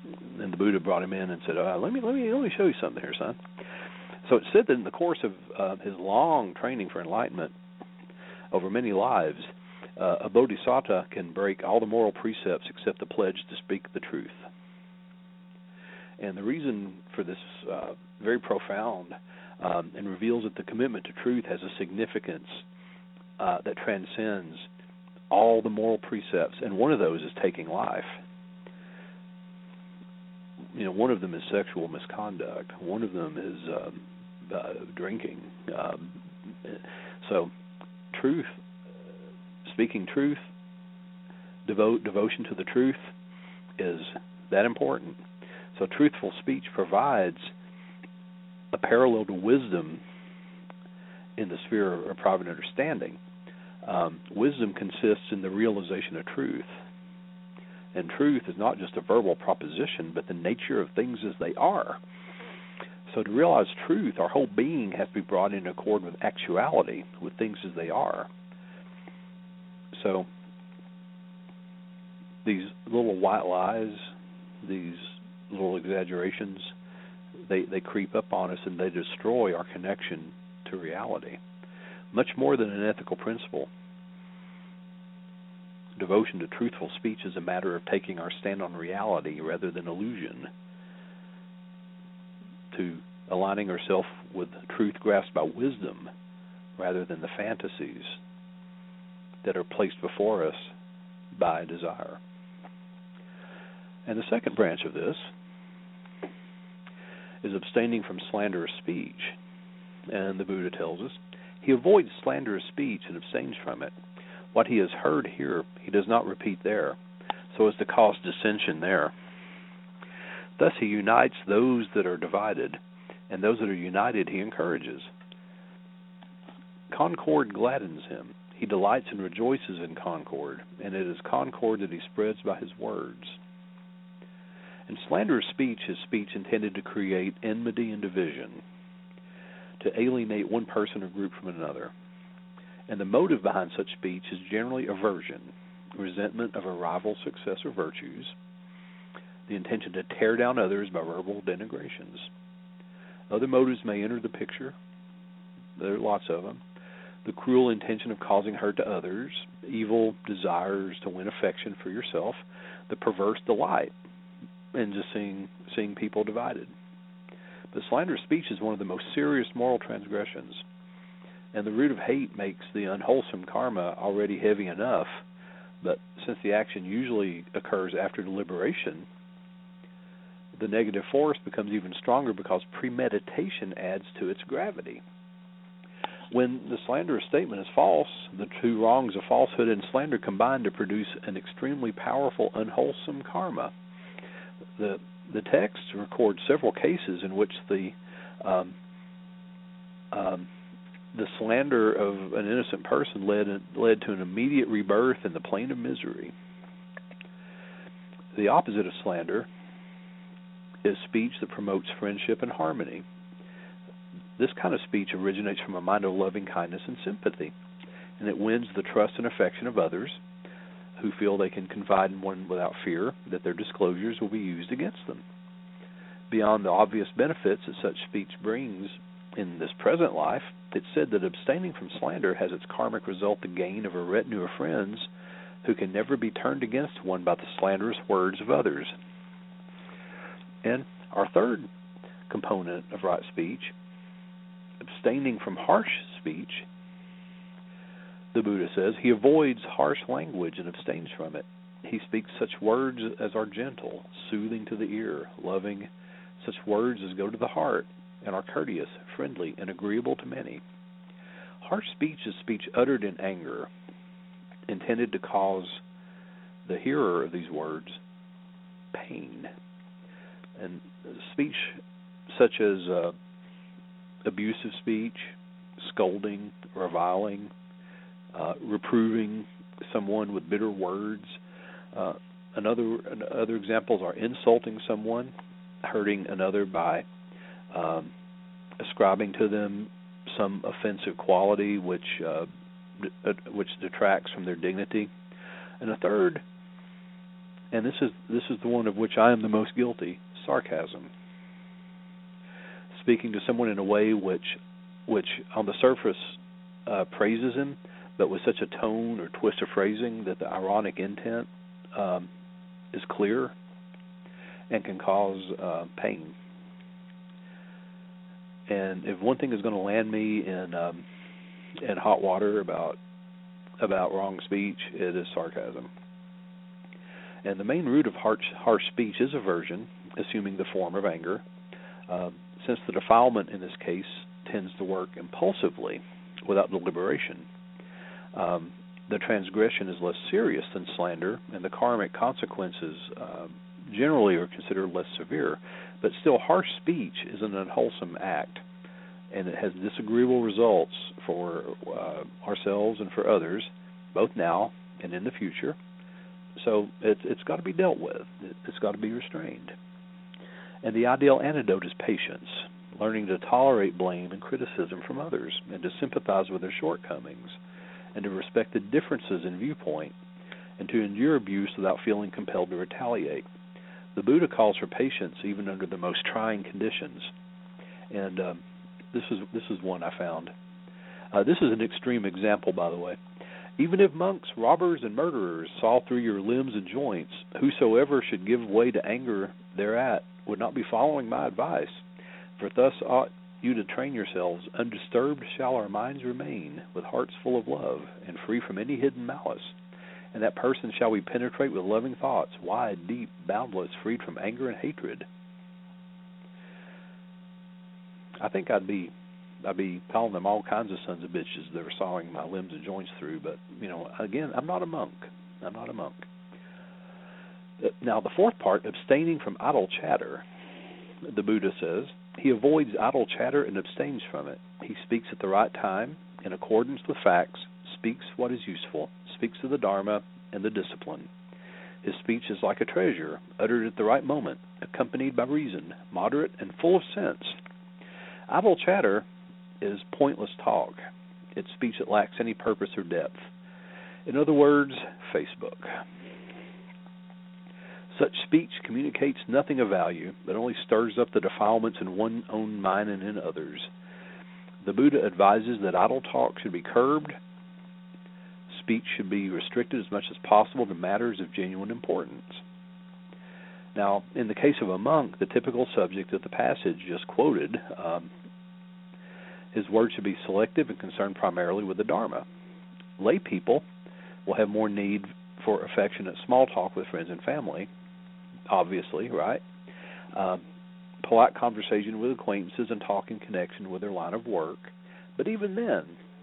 and the Buddha brought him in and said, uh, "Let me let me let me show you something here, son." So it said that in the course of uh, his long training for enlightenment over many lives, uh, a bodhisattva can break all the moral precepts except the pledge to speak the truth. And the reason for this uh, very profound um, and reveals that the commitment to truth has a significance uh, that transcends all the moral precepts, and one of those is taking life. You know, one of them is sexual misconduct. One of them is um, uh, drinking. Um, so, truth, speaking truth, devote devotion to the truth is that important. So, truthful speech provides a parallel to wisdom in the sphere of private understanding. Um, wisdom consists in the realization of truth. And truth is not just a verbal proposition, but the nature of things as they are. So to realize truth, our whole being has to be brought in accord with actuality, with things as they are. So these little white lies, these little exaggerations, they, they creep up on us and they destroy our connection to reality. Much more than an ethical principle, devotion to truthful speech is a matter of taking our stand on reality rather than illusion, to aligning ourselves with truth grasped by wisdom rather than the fantasies that are placed before us by desire. And the second branch of this is abstaining from slanderous speech. And the Buddha tells us, he avoids slanderous speech and abstains from it. What he has heard here, he does not repeat there, so as to cause dissension there. Thus he unites those that are divided, and those that are united he encourages. Concord gladdens him. He delights and rejoices in concord, and it is concord that he spreads by his words. And slanderous speech is speech intended to create enmity and division, to alienate one person or group from another. And the motive behind such speech is generally aversion, resentment of a rival's success or virtues, the intention to tear down others by verbal denigrations. Other motives may enter the picture. There are lots of them. The cruel intention of causing hurt to others, evil desires to win affection for yourself, the perverse delight in just seeing seeing people divided. But slanderous speech is one of the most serious moral transgressions. And the root of hate makes the unwholesome karma already heavy enough, but since the action usually occurs after deliberation, the negative force becomes even stronger because premeditation adds to its gravity. When the slanderous statement is false, the two wrongs of falsehood and slander combine to produce an extremely powerful unwholesome karma. The the text records several cases in which the um, um, the slander of an innocent person led led to an immediate rebirth in the plane of misery. The opposite of slander is speech that promotes friendship and harmony. This kind of speech originates from a mind of loving kindness and sympathy, and it wins the trust and affection of others who feel they can confide in one without fear that their disclosures will be used against them. Beyond the obvious benefits that such speech brings in this present life, it's said that abstaining from slander has its karmic result the gain of a retinue of friends who can never be turned against one by the slanderous words of others. And our third component of right speech, abstaining from harsh speech, the Buddha says, he avoids harsh language and abstains from it. He speaks such words as are gentle, soothing to the ear, loving, such words as go to the heart, and are courteous, friendly, and agreeable to many. Harsh speech is speech uttered in anger, intended to cause the hearer of these words pain. And speech such as uh, abusive speech, scolding, reviling, uh, reproving someone with bitter words. Uh, another other examples are insulting someone, hurting another by um, ascribing to them some offensive quality which uh, d- which detracts from their dignity. And a third and this is this is the one of which I am the most guilty: sarcasm. Speaking to someone in a way which, which on the surface uh, praises him, but with such a tone or twist of phrasing that the ironic intent um, is clear and can cause uh, pain. And if one thing is going to land me in um, in hot water about about wrong speech, it is sarcasm. And the main root of harsh, harsh speech is aversion, assuming the form of anger. Uh, since the defilement in this case tends to work impulsively, without deliberation, um, the transgression is less serious than slander, and the karmic consequences uh, generally are considered less severe. But still, harsh speech is an unwholesome act, and it has disagreeable results for uh, ourselves and for others, both now and in the future. So it's, it's got to be dealt with. It's got to be restrained. And the ideal antidote is patience, learning to tolerate blame and criticism from others, and to sympathize with their shortcomings, and to respect the differences in viewpoint, and to endure abuse without feeling compelled to retaliate. The Buddha calls for patience even under the most trying conditions. And um, this is this is one I found. Uh, this is an extreme example, by the way. Even if monks, robbers, and murderers saw through your limbs and joints, whosoever should give way to anger thereat would not be following my advice. For thus ought you to train yourselves, undisturbed shall our minds remain, with hearts full of love, and free from any hidden malice. And that person shall we penetrate with loving thoughts, wide, deep, boundless, freed from anger and hatred. I think I'd be I'd be calling them all kinds of sons of bitches that are sawing my limbs and joints through, but, you know, again, I'm not a monk. I'm not a monk. Now, the fourth part, abstaining from idle chatter, the Buddha says, he avoids idle chatter and abstains from it. He speaks at the right time, in accordance with facts, speaks what is useful, speaks of the Dharma and the discipline. His speech is like a treasure, uttered at the right moment, accompanied by reason, moderate and full of sense. Idle chatter is pointless talk. It's speech that lacks any purpose or depth. In other words, Facebook. Such speech communicates nothing of value, but only stirs up the defilements in one's own mind and in others. The Buddha advises that idle talk should be curbed. Speech should be restricted as much as possible to matters of genuine importance. Now, in the case of a monk, the typical subject of the passage just quoted, um, his words should be selective and concerned primarily with the Dharma. Lay people will have more need for affectionate small talk with friends and family, obviously, right? Um, polite conversation with acquaintances and talk in connection with their line of work. But even then,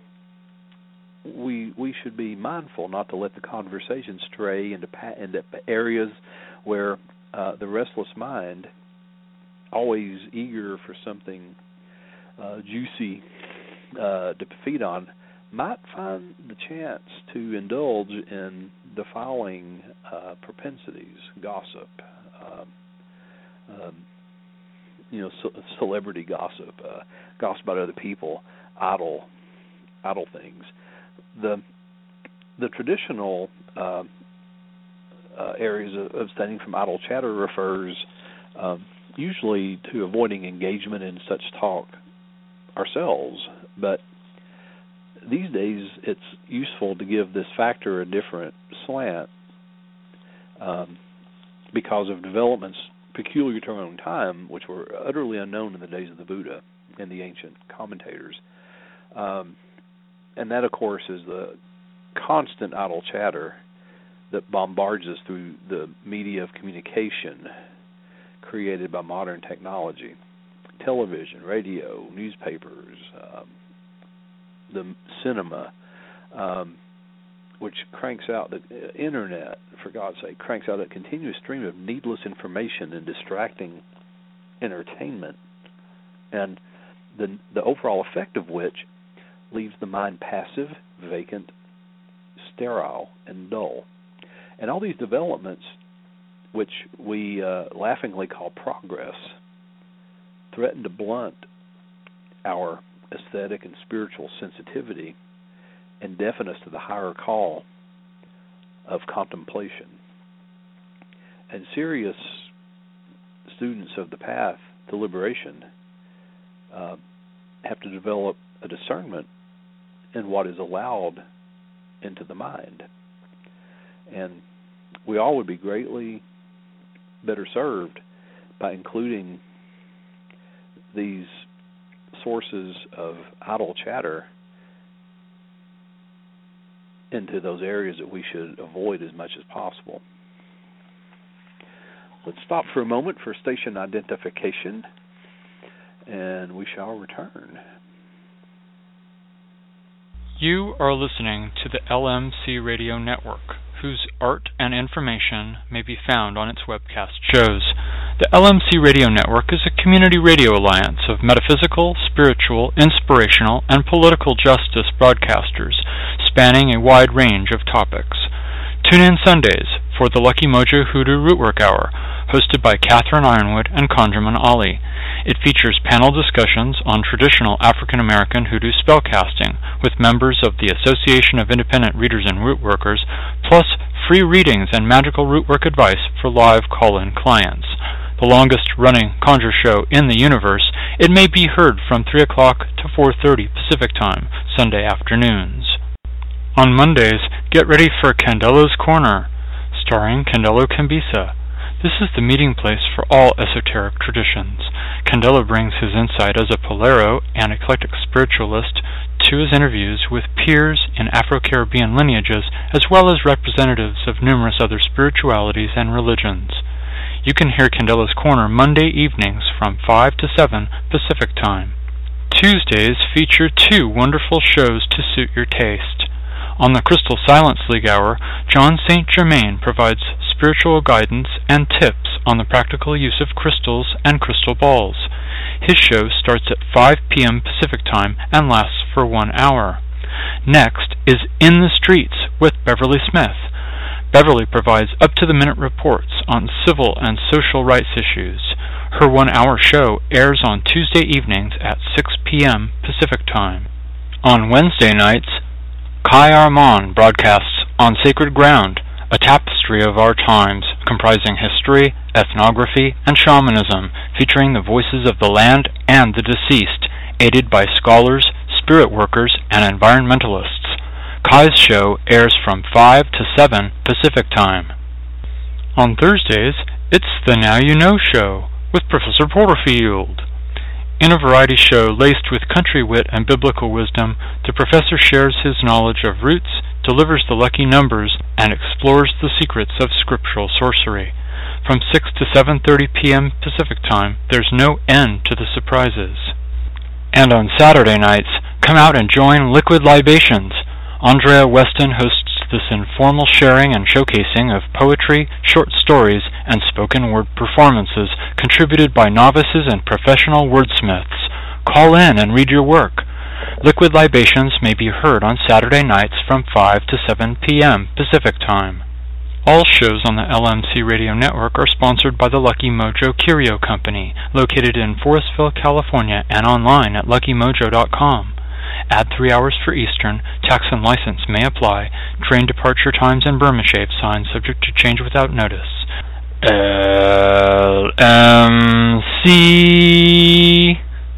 we we should be mindful not to let the conversation stray into, pa- into areas where uh, the restless mind, always eager for something uh, juicy uh, to feed on, might find the chance to indulge in defiling uh, propensities, gossip, um, um, you know, c- celebrity gossip, uh, gossip about other people, idle, idle things. The the traditional uh, uh, areas of abstaining from idle chatter refers um, usually to avoiding engagement in such talk ourselves, but these days it's useful to give this factor a different slant um, because of developments peculiar to our own time, which were utterly unknown in the days of the Buddha and the ancient commentators. Um, and that, of course, is the constant idle chatter that bombards us through the media of communication created by modern technology, television, radio, newspapers, um, the cinema, um, which cranks out the uh, internet, for God's sake, cranks out a continuous stream of needless information and distracting entertainment, and the the overall effect of which leaves the mind passive, vacant, sterile, and dull. And all these developments, which we uh, laughingly call progress, threaten to blunt our aesthetic and spiritual sensitivity and deafen us to the higher call of contemplation. And serious students of the path to liberation uh, have to develop a discernment in what is allowed into the mind. And we all would be greatly better served by including these sources of idle chatter into those areas that we should avoid as much as possible. Let's stop for a moment for station identification, and we shall return. You are listening to the L M C Radio Network, whose art and information may be found on its webcast shows. The L M C Radio Network is a community radio alliance of metaphysical, spiritual, inspirational, and political justice broadcasters spanning a wide range of topics. Tune in Sundays for the Lucky Mojo Hoodoo Rootwork Hour, hosted by Catherine Ironwood and Conjurman Ali. It features panel discussions on traditional African American hoodoo spellcasting with members of the Association of Independent Readers and Rootworkers, plus free readings and magical rootwork advice for live call-in clients. The longest-running conjure show in the universe, it may be heard from three o'clock to four thirty Pacific Time, Sunday afternoons. On Mondays, get ready for Candelo's Corner, starring Candelo Cambisa. This is the meeting place for all esoteric traditions. Candelo brings his insight as a Polero and eclectic spiritualist to his interviews with peers in Afro-Caribbean lineages, as well as representatives of numerous other spiritualities and religions. You can hear Candelo's Corner Monday evenings from five to seven Pacific Time. Tuesdays feature two wonderful shows to suit your taste. On the Crystal Silence League Hour, John Saint Germain provides spiritual guidance and tips on the practical use of crystals and crystal balls. His show starts at five p.m. Pacific Time and lasts for one hour. Next is In the Streets with Beverly Smith. Beverly provides up-to-the-minute reports on civil and social rights issues. Her one-hour show airs on Tuesday evenings at six p.m. Pacific Time. On Wednesday nights, Kai Armand broadcasts On Sacred Ground, a tapestry of our times comprising history, ethnography, and shamanism, featuring the voices of the land and the deceased, aided by scholars, spirit workers, and environmentalists. Kai's show airs from five to seven Pacific Time. On Thursdays, it's the Now You Know Show with Professor Porterfield. In a variety show laced with country wit and biblical wisdom, the professor shares his knowledge of roots, delivers the lucky numbers, and explores the secrets of scriptural sorcery. From six to seven thirty p.m. Pacific Time, there's no end to the surprises. And on Saturday nights, come out and join Liquid Libations. Andrea Weston hosts this informal sharing and showcasing of poetry, short stories, and spoken word performances contributed by novices and professional wordsmiths. Call in and read your work. Liquid Libations may be heard on Saturday nights from five to seven p.m. Pacific Time. All shows on the L M C Radio Network are sponsored by the Lucky Mojo Curio Company, located in Forestville, California, and online at lucky mojo dot com. Add three hours for Eastern. Tax and license may apply. Train departure times and Burma shape signs subject to change without notice. L M C.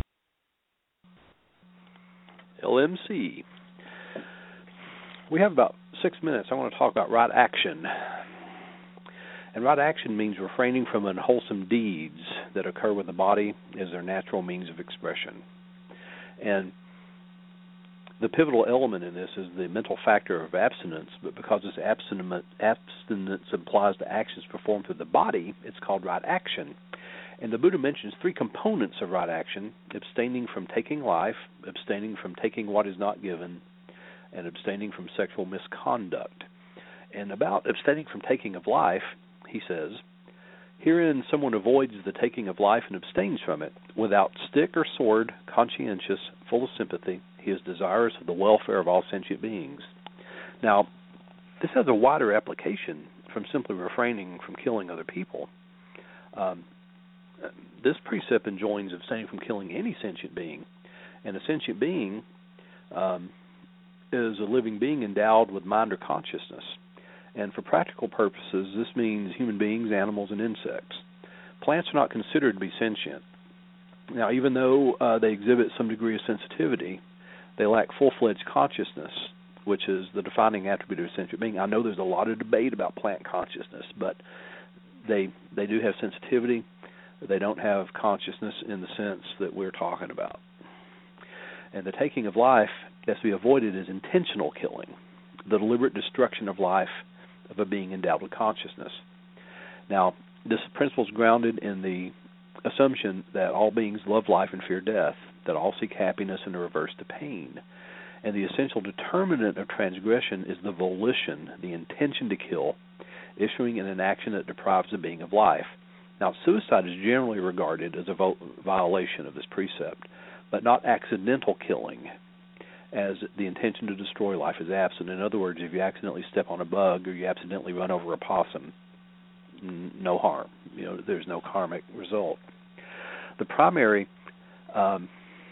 L M C. We have about six minutes. I want to talk about right action. And right action means refraining from unwholesome deeds that occur when the body is their natural means of expression. And the pivotal element in this is the mental factor of abstinence, but because this abstinence implies the actions performed through the body, it's called right action. And the Buddha mentions three components of right action: abstaining from taking life, abstaining from taking what is not given, and abstaining from sexual misconduct. And about abstaining from taking of life, he says, herein someone avoids the taking of life and abstains from it. Without stick or sword, conscientious, full of sympathy, he is desirous of the welfare of all sentient beings. Now, this has a wider application from simply refraining from killing other people. Um, this precept enjoins abstaining from killing any sentient being. And a sentient being um, is a living being endowed with mind or consciousness. And for practical purposes, this means human beings, animals, and insects. Plants are not considered to be sentient. Now, even though uh, they exhibit some degree of sensitivity, they lack full-fledged consciousness, which is the defining attribute of a sentient being. I know there's a lot of debate about plant consciousness, but they they do have sensitivity. They don't have consciousness in the sense that we're talking about. And the taking of life that's to be avoided is intentional killing, the deliberate destruction of life of a being endowed with consciousness. Now, this principle is grounded in the assumption that all beings love life and fear death, that all seek happiness and are averse to pain. And the essential determinant of transgression is the volition, the intention to kill, issuing in an action that deprives the being of life. Now, suicide is generally regarded as a vo- violation of this precept, but not accidental killing, as the intention to destroy life is absent. In other words, if you accidentally step on a bug or you accidentally run over a possum, n- no harm. You know, there's no karmic result. The primary um,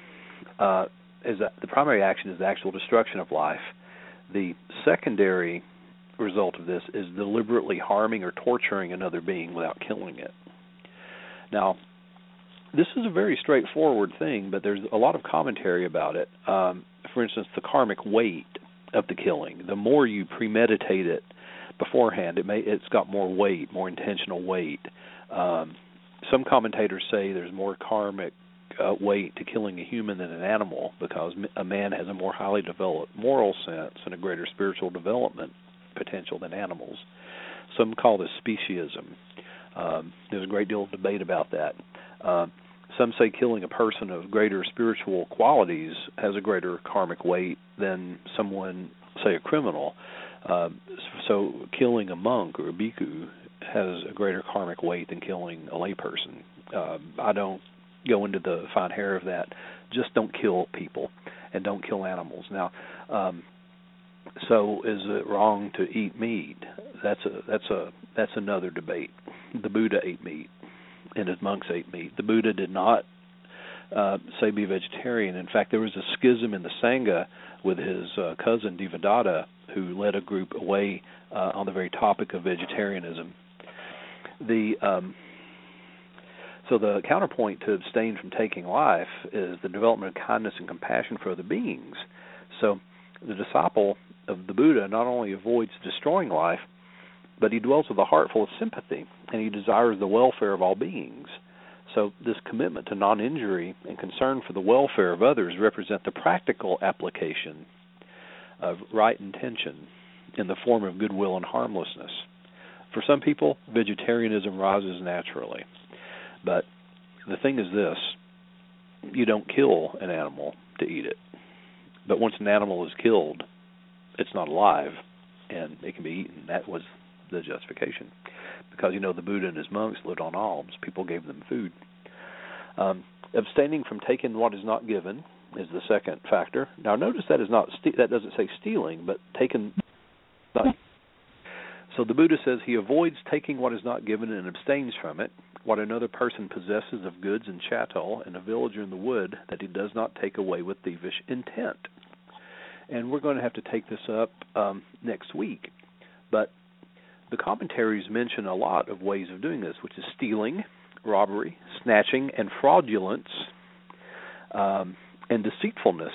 uh, is that the primary action is the actual destruction of life. The secondary result of this is deliberately harming or torturing another being without killing it. Now, this is a very straightforward thing, but there's a lot of commentary about it. Um, for instance, the karmic weight of the killing. The more you premeditate it beforehand, it may it's got more weight, more intentional weight. Um, some commentators say there's more karmic uh, weight to killing a human than an animal because a man has a more highly developed moral sense and a greater spiritual development potential than animals. Some call this speciesism. Um, there's a great deal of debate about that. Uh, some say killing a person of greater spiritual qualities has a greater karmic weight than someone, say, a criminal. Uh, so killing a monk or a bhikkhu has a greater karmic weight than killing a layperson. Uh, I don't go into the fine hair of that. Just don't kill people and don't kill animals. Now, um, so is it wrong to eat meat? That's a that's a that's another debate. The Buddha ate meat, and his monks ate meat. The Buddha did not uh, say be vegetarian. In fact, there was a schism in the Sangha with his uh, cousin Devadatta, who led a group away uh, on the very topic of vegetarianism. The um, so the counterpoint to abstain from taking life is the development of kindness and compassion for other beings. So the disciple of the Buddha not only avoids destroying life, but he dwells with a heart full of sympathy, and he desires the welfare of all beings. So this commitment to non-injury and concern for the welfare of others represent the practical application of right intention in the form of goodwill and harmlessness. For some people, vegetarianism rises naturally. But the thing is this, you don't kill an animal to eat it. But once an animal is killed, it's not alive, and it can be eaten. That was the justification. Because, you know, the Buddha and his monks lived on alms. People gave them food. Um, abstaining from taking what is not given is the second factor. Now, notice that is not ste- that doesn't say stealing, but taken. Not. So the Buddha says he avoids taking what is not given and abstains from it, what another person possesses of goods and chattel, and a villager in the wood, that he does not take away with thievish intent. And we're going to have to take this up um, next week. But the commentaries mention a lot of ways of doing this, which is stealing, robbery, snatching, and fraudulence, um, and deceitfulness.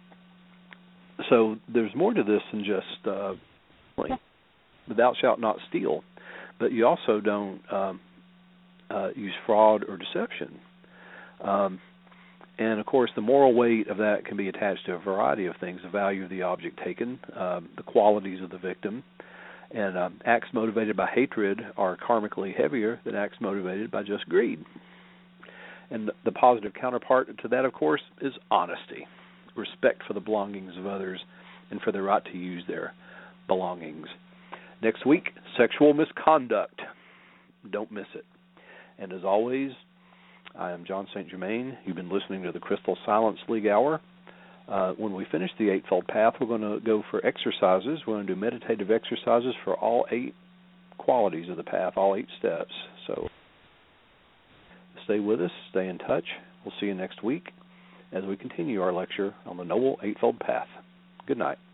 So there's more to this than just uh, thou shalt not steal, but you also don't um, uh, use fraud or deception. Um, and, of course, the moral weight of that can be attached to a variety of things, the value of the object taken, um, the qualities of the victim. And um, acts motivated by hatred are karmically heavier than acts motivated by just greed. And the positive counterpart to that, of course, is honesty, respect for the belongings of others and for their right to use their belongings. Next week, sexual misconduct. Don't miss it. And as always, I am John Saint Germain. You've been listening to the Crystal Silence League Hour. Uh, when we finish the Eightfold Path, we're going to go for exercises. We're going to do meditative exercises for all eight qualities of the path, all eight steps. So stay with us, stay in touch. We'll see you next week as we continue our lecture on the Noble Eightfold Path. Good night.